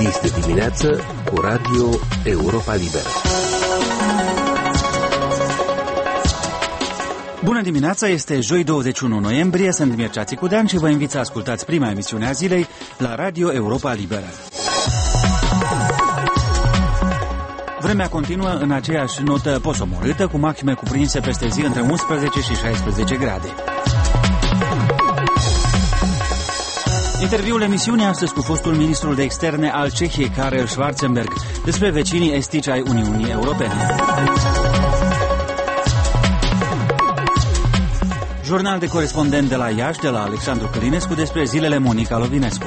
Este dimineață cu Radio Europa Liberă. Bună dimineața, este joi 21 noiembrie, sunt Mircea Țicudean și vă invit să ascultați prima emisiune a zilei la Radio Europa Liberă. Vremea continuă în aceeași notă posomorâtă, cu maxime cuprinse peste zi între 11 și 16 grade. Interviul emisiunii astăzi cu fostul ministrul de externe al Cehiei, Karel Schwarzenberg, despre vecinii estici ai Uniunii Europene. Jurnal de corespondent de la Iași, de la Alexandru Călinescu, despre zilele Monica Lovinescu.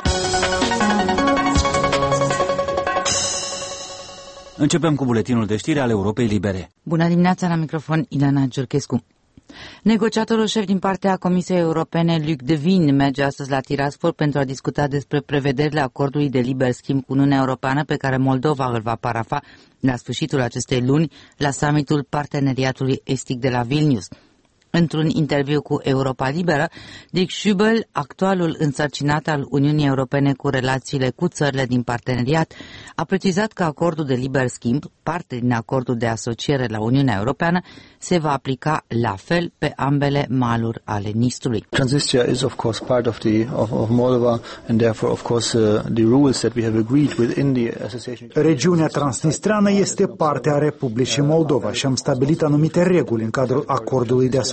Începem cu buletinul de știri al Europei Libere. Bună dimineața, la microfon Ileana Giurchescu. Negociatorul șef din partea Comisiei Europene, Luc Devin, merge astăzi la Tiraspol pentru a discuta despre prevederile acordului de liber schimb cu Uniunea Europeană pe care Moldova îl va parafa la sfârșitul acestei luni la summitul Parteneriatului Estic de la Vilnius. Într-un interviu cu Europa Liberă, Dirk Schübel, actualul însărcinat al Uniunii Europene cu relațiile cu țările din parteneriat, a precizat că acordul de liber schimb, parte din acordul de asociere la Uniunea Europeană, se va aplica la fel pe ambele maluri ale Nistrului. Transnistria is of course part of Moldova and therefore of course the rules that we have agreed within the association. Regiunea transnistreană este parte a Republicii Moldova și am stabilit anumite reguli în cadrul acordului de asociere.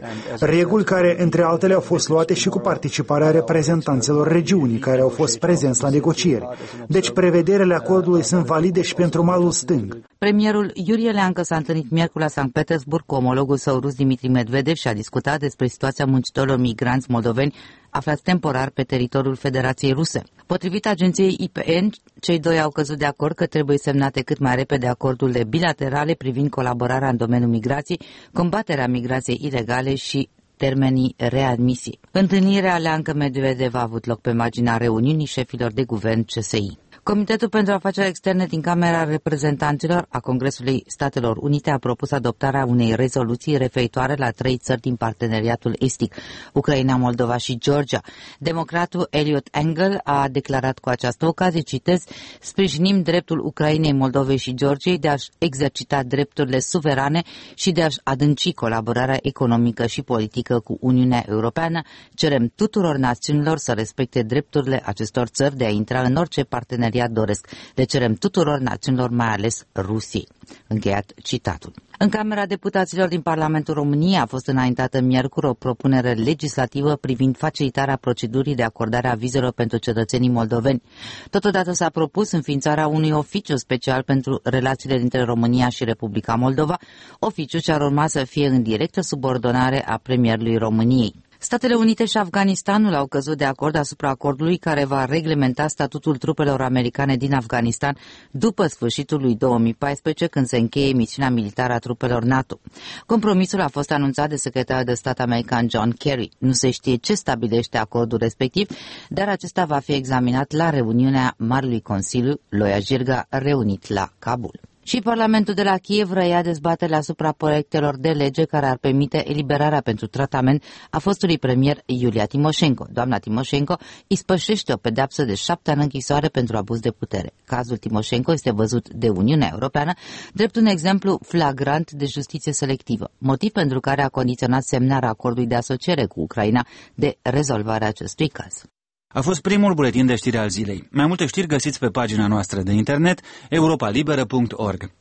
Reguli care, între altele, au fost luate și cu participarea reprezentanților regiunii care au fost prezenți la negocieri. Deci, prevederile acordului sunt valide și pentru malul stâng. Premierul Iurie Leancă s-a întâlnit miercuri la Sankt Petersburg cu omologul său rus Dmitri Medvedev și a discutat despre situația muncitorilor migranți moldoveni aflați temporar pe teritoriul Federației Ruse. Potrivit agenției IPN, cei doi au căzut de acord că trebuie semnate cât mai repede acordurile bilaterale privind colaborarea în domeniul migrației, combaterea migrației ilegale și termenii readmisii. Întâlnirea Leancă-Medvedev a avut loc pe marginea reuniunii șefilor de guvern CSI. Comitetul pentru Afaceri Externe din Camera Reprezentanților a Congresului Statelor Unite a propus adoptarea unei rezoluții referitoare la 3 țări din parteneriatul estic, Ucraina, Moldova și Georgia. Democratul Eliot Engel a declarat cu această ocazie, citez, sprijinim dreptul Ucrainei, Moldovei și Georgiei de a-și exercita drepturile suverane și de a-și adânci colaborarea economică și politică cu Uniunea Europeană. Cerem tuturor națiunilor să respecte drepturile acestor țări de a intra în orice parteneriat doresc. Le cerem tuturor națiunilor, mai ales Rusiei. Încheiat citatul. În Camera Deputaților din Parlamentul României a fost înaintată miercuri o propunere legislativă privind facilitarea procedurii de acordare a vizelor pentru cetățenii moldoveni. Totodată s-a propus înființarea unui oficiu special pentru relațiile dintre România și Republica Moldova, oficiu ce ar urma să fie în directă subordonare a premierului României. Statele Unite și Afganistanul au căzut de acord asupra acordului care va reglementa statutul trupelor americane din Afganistan după sfârșitul lui 2014, când se încheie misiunea militară a trupelor NATO. Compromisul a fost anunțat de secretarul de stat american John Kerry. Nu se știe ce stabilește acordul respectiv, dar acesta va fi examinat la reuniunea Marelui Consiliu, Loia Jirga, reunit la Kabul. Și Parlamentul de la Kiev reia dezbaterile asupra proiectelor de lege care ar permite eliberarea pentru tratament a fostului premier Iulia Timoșenko. Doamna Timoșenko ispășește o pedeapsă de 7 ani închisoare pentru abuz de putere. Cazul Timoșenko este văzut de Uniunea Europeană drept un exemplu flagrant de justiție selectivă, motiv pentru care a condiționat semnarea acordului de asociere cu Ucraina de rezolvarea acestui caz. A fost primul buletin de știri al zilei. Mai multe știri găsiți pe pagina noastră de internet europalibera.org.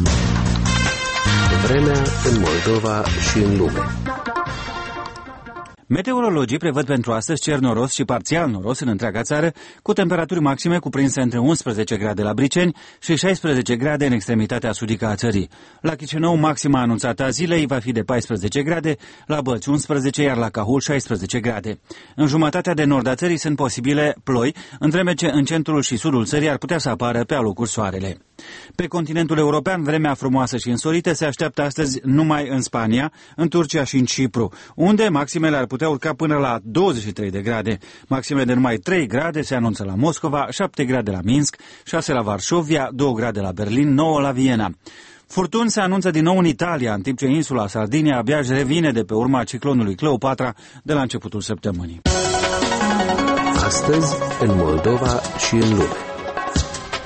Vremea în Moldova și în lume. Meteorologii prevăd pentru astăzi cer noros și parțial noros în întreaga țară, cu temperaturi maxime cuprinse între 11 grade la Briceni și 16 grade în extremitatea sudică a țării. La Chișinău, maxima anunțată a zilei va fi de 14 grade, la Bălți 11, iar la Cahul 16 grade. În jumătatea de nord a țării sunt posibile ploi, în vreme ce în centrul și sudul țării ar putea să apară pe alocuri soarele. Pe continentul european, vremea frumoasă și însorită se așteaptă astăzi numai în Spania, în Turcia și în Cipru, unde maximele ar putea urca până la 23 de grade. Maximele de numai 3 grade se anunță la Moscova, 7 grade la Minsk, 6 la Varșovia, 2 grade la Berlin, 9 la Viena. Furtuni se anunță din nou în Italia, în timp ce insula Sardinia abia își revine de pe urma ciclonului Cleopatra de la începutul săptămânii. Astăzi, în Moldova și în lume.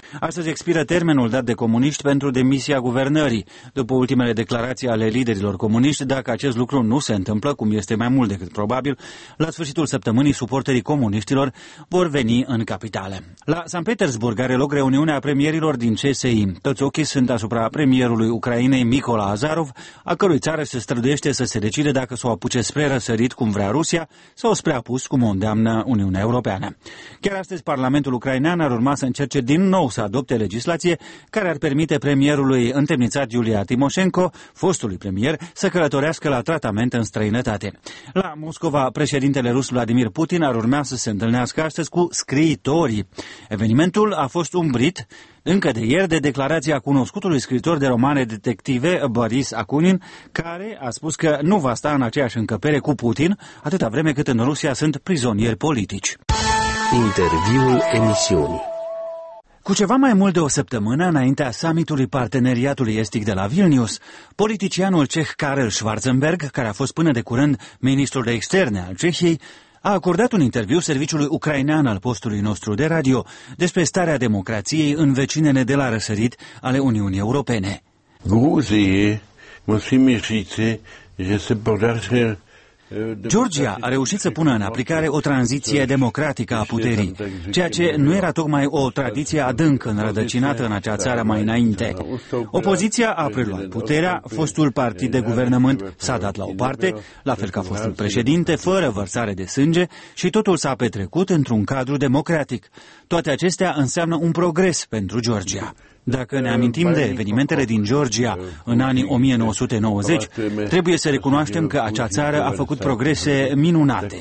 Astăzi expiră termenul dat de comuniști pentru demisia guvernării. După ultimele declarații ale liderilor comuniști, dacă acest lucru nu se întâmplă, cum este mai mult decât probabil, la sfârșitul săptămânii suporterii comuniștilor vor veni în capitale. La Sankt Petersburg are loc reuniunea premierilor din CSI. Toți ochii sunt asupra premierului Ucrainei Mykola Azarov, a cărui țară se străduiește să se decide dacă să o apuce spre răsărit, cum vrea Rusia, sau spre apus, cum o îndeamnă Uniunea Europeană. Chiar astăzi, Parlamentul ucrainean ar urma să încerce din nou să adopte legislație care ar permite premierului întemnițat Iulia Timoșenko, fostului premier, să călătorească la tratament în străinătate. La Moscova, președintele rus Vladimir Putin ar urma să se întâlnească astăzi cu scriitorii. Evenimentul a fost umbrit încă de ieri de declarația cunoscutului scriitor de romane detective Boris Akunin, care a spus că nu va sta în aceeași încăpere cu Putin atâta vreme cât în Rusia sunt prizonieri politici. Interviul emisiunii. Cu ceva mai mult de o săptămână înaintea summitului Parteneriatului Estic de la Vilnius, politicianul ceh Karel Schwarzenberg, care a fost până de curând ministrul de externe al Cehiei, a acordat un interviu serviciului ucrainean al postului nostru de radio despre starea democrației în vecinele de la răsărit ale Uniunii Europene. Gruzie, musím říci, že se podařil. Georgia a reușit să pună în aplicare o tranziție democratică a puterii, ceea ce nu era tocmai o tradiție adânc înrădăcinată în acea țară mai înainte. Opoziția a preluat puterea, fostul partid de guvernământ s-a dat la o parte, la fel ca fostul președinte, fără vărsare de sânge, și totul s-a petrecut într-un cadru democratic. Toate acestea înseamnă un progres pentru Georgia. Dacă ne amintim de evenimentele din Georgia în anii 1990, trebuie să recunoaștem că acea țară a făcut progrese minunate.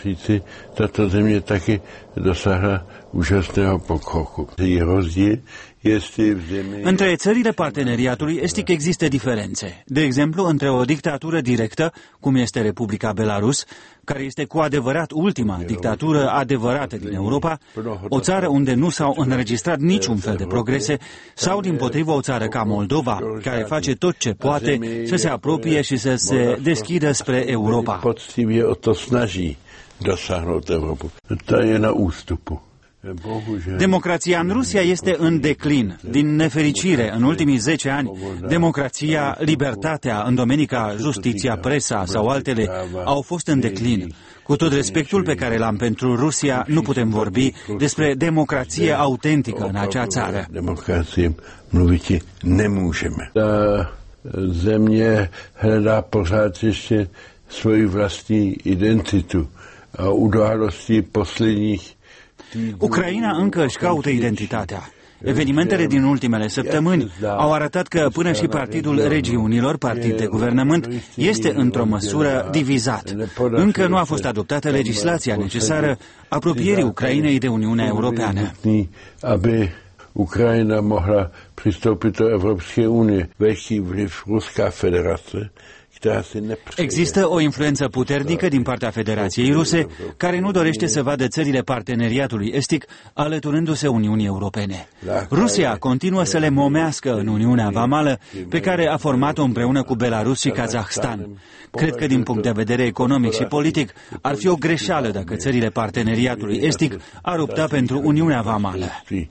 Între țările parteneriatului estic există diferențe. De exemplu, între o dictatură directă, cum este Republica Belarus, care este cu adevărat ultima dictatură adevărată din Europa, o țară unde nu s-au înregistrat niciun fel de progrese, sau dimpotrivă o țară ca Moldova, care face tot ce poate să se apropie și să se deschidă spre Europa. Democrația în Rusia este în declin. Din nefericire, în ultimii 10 ani, democrația, libertatea în domenii ca justiția, presa sau altele au fost în declin. Cu tot respectul pe care l-am pentru Rusia, nu putem vorbi despre democrație autentică în acea țară. Democrație mluviti nemůžeme. Ta země hledá pořád ještě svoji vlastní identitu a události posledních. Ucraina încă își caută identitatea. Evenimentele din ultimele săptămâni au arătat că până și Partidul Regiunilor, partid de guvernământ, este într-o măsură divizat. Încă nu a fost adoptată legislația necesară apropierii Ucrainei de Uniunea Europeană. Aby Ukrajina mohla přistoupit do Evropské unie, velký vliv Ruská federace. Există o influență puternică din partea Federației Ruse, care nu dorește să vadă țările parteneriatului estic alăturându-se Uniunii Europene. Rusia continuă să le momească în Uniunea Vamală, pe care a format-o împreună cu Belarus și Kazahstan. Cred că din punct de vedere economic și politic ar fi o greșeală dacă țările parteneriatului estic ar opta pentru Uniunea Vamală.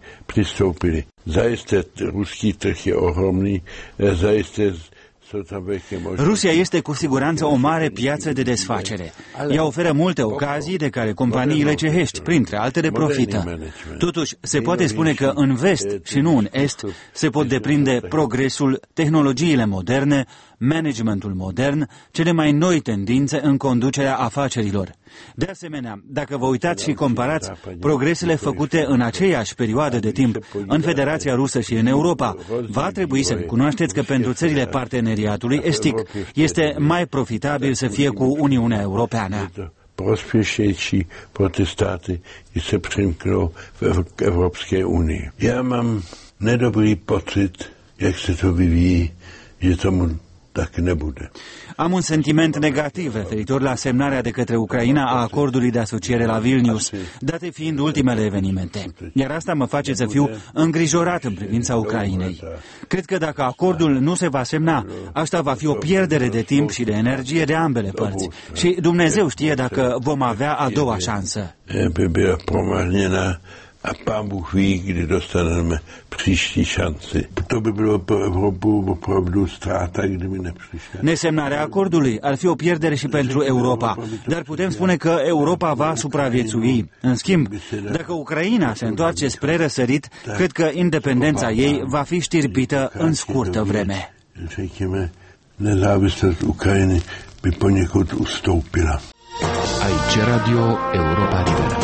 Zajisté ruský trh je ohromný, zajisté. Rusia este cu siguranță o mare piață de desfacere. Ea oferă multe ocazii de care companiile cehești, printre altele, profită. Totuși, se poate spune că în vest și nu în est se pot deprinde progresul, tehnologiile moderne, managementul modern, cele mai noi tendințe în conducerea afacerilor. De asemenea, dacă vă uitați și comparați progresele făcute în aceeași perioadă de timp în Federația Rusă și în Europa, va trebui să recunoașteți că pentru țările parteneriatului estic este mai profitabil să fie cu Uniunea Europeană. Prospěšnější pro ty státy, když se přimknou v Evropské unii. Já mám nedobrý pocit, jak se to vyvíjí, že tomu tak nebude. Am un sentiment negativ referitor la semnarea de către Ucraina a acordului de asociere la Vilnius, date fiind ultimele evenimente. Iar asta mă face să fiu îngrijorat în privința Ucrainei. Cred că dacă acordul nu se va semna, asta va fi o pierdere de timp și de energie de ambele părți. Și Dumnezeu știe dacă vom avea a doua șansă. a Pán Bůh ví, kdy dostaneme příští šanci. To by bylo pro Evropu opravdu ztráta, kdyby nepřišla. Nesemnarea acordului ar fi o pierdere și pentru Europa, dar putem spune că Europa va supraviețui. În schimb, dacă Ucraina se întoarce spre răsărit, cred că independența ei va fi știrbită în scurtă vreme. Řekněme, nezávislost Ukrajiny by poněkud ustoupila. Aici Radio Europa Liberă.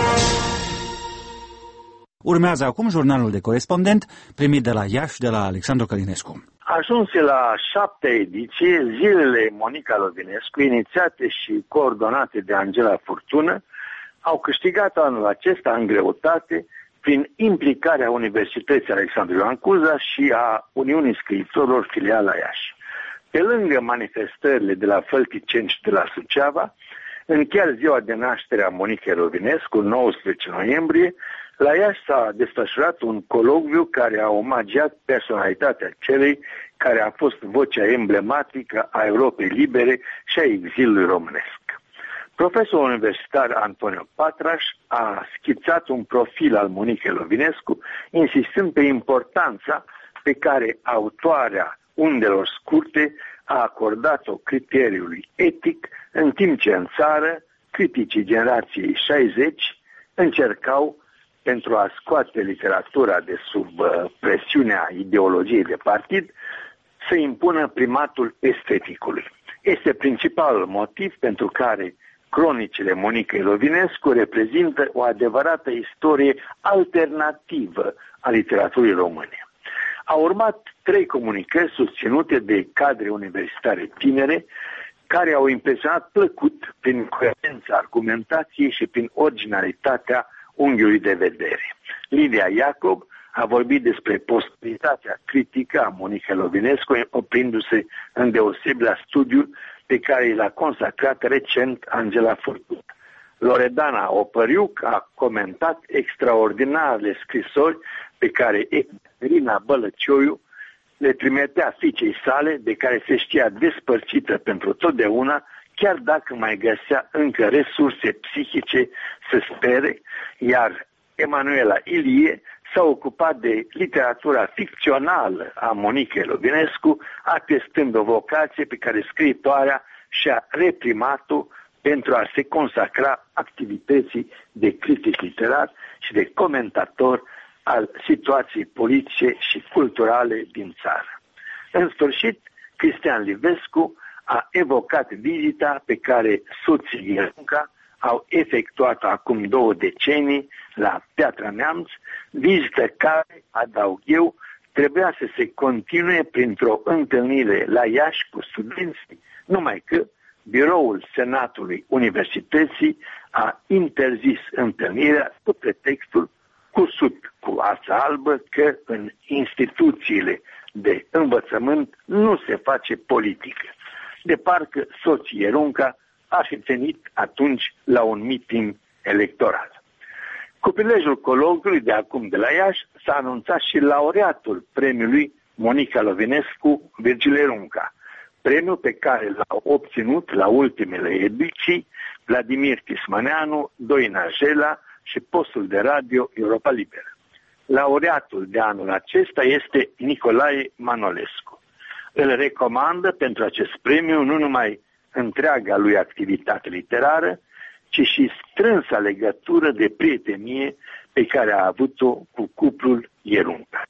Urmează acum jurnalul de corespondent primit de la Iași de la Alexandru Călinescu. Ajunse la 7-a ediție, zilele Monica Lovinescu, inițiate și coordonate de Angela Furtună, au câștigat anul acesta în greutate prin implicarea Universității Alexandru Ioan Cuza și a Uniunii Scriitorilor filiala Iași. Pe lângă manifestările de la Fălticeni și de la Suceava, în chiar ziua de naștere a Monicei Lovinescu, 19 noiembrie, la Iași s-a desfășurat un colocviu care a omagiat personalitatea celei care a fost vocea emblematică a Europei Libere și a exilului românesc. Profesorul universitar Antonio Patraș a schițat un profil al Monicei Lovinescu, insistând pe importanța pe care autoarea Undelor scurte a acordat-o criteriului etic, în timp ce în țară criticii generației 60 încercau, pentru a scoate literatura de sub presiunea ideologiei de partid, să impună primatul esteticului. Este principalul motiv pentru care cronicile Monicei Lovinescu reprezintă o adevărată istorie alternativă a literaturii române. Au urmat 3 comunicări susținute de cadre universitare tinere, care au impresionat plăcut prin coerența argumentației și prin originalitatea unghiului de vedere. Lidia Iacob a vorbit despre posibilitatea critică a Monicei Lovinescu, oprindu-se îndeosebi la studiul pe care l-a consacrat recent Angela Furtună. Loredana Opăriuc a comentat extraordinarele scrisori pe care Ecaterina Bălăcioiu le trimitea fiicei sale, de care se știa despărțită pentru totdeauna, chiar dacă mai găsea încă resurse psihice să spere, iar Emanuela Ilie s-a ocupat de literatura ficțională a Monicei Lovinescu, atestând o vocație pe care scriitoarea și-a reprimat-o pentru a se consacra activității de critic literar și de comentator al situației politice și culturale din țară. În sfârșit, Cristian Livescu a evocat vizita pe care soții Ierunca au efectuat acum 2 decenii la Piatra Neamț, vizită care, adaug eu, trebuia să se continue printr-o întâlnire la Iași cu studenții, numai că biroul Senatului Universității a interzis întâlnirea cu pretextul cusut cu ața albă că în instituțiile de învățământ nu se face politică. De parcă soții Ierunca ar fi venit atunci la un meeting electoral. Cu prilejul colocviului de acum de la Iași s-a anunțat și laureatul premiului Monica Lovinescu Virgil Ierunca, premiul pe care l-au obținut la ultimele ediții Vladimir Tismaneanu, Doina Jela și postul de radio Europa Liberă. Laureatul de anul acesta este Nicolae Manolescu. Îl recomandă pentru acest premiu nu numai întreaga lui activitate literară, ci și strânsa legătură de prietenie pe care a avut-o cu cuplul Ierunca.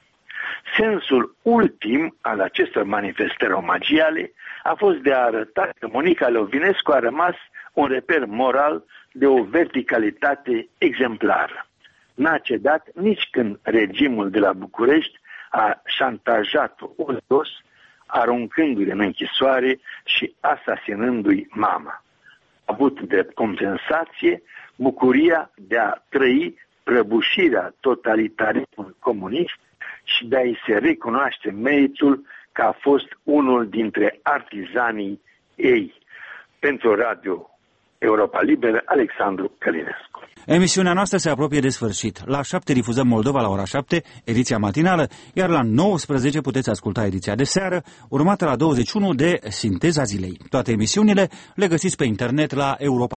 Sensul ultim al acestor manifestări omagiale a fost de a arăta că Monica Lovinescu a rămas un reper moral de o verticalitate exemplară. N-a cedat nici când regimul de la București a șantajat-o odios, aruncându-i în închisoare și asasinându-i mama. A avut drept compensație bucuria de a trăi prăbușirea totalitarismului comunist și de a-i se recunoaște meritul că a fost unul dintre artizanii ei. Pentru Radio Europa Liberă, Alexandru Călinescu. Emisiunea noastră se apropie de sfârșit. La 7 difuzăm Moldova la ora 7, ediția matinală, iar la 19 puteți asculta ediția de seară, urmată la 21 de Sinteza Zilei. Toate emisiunile le găsiți pe internet la Europa.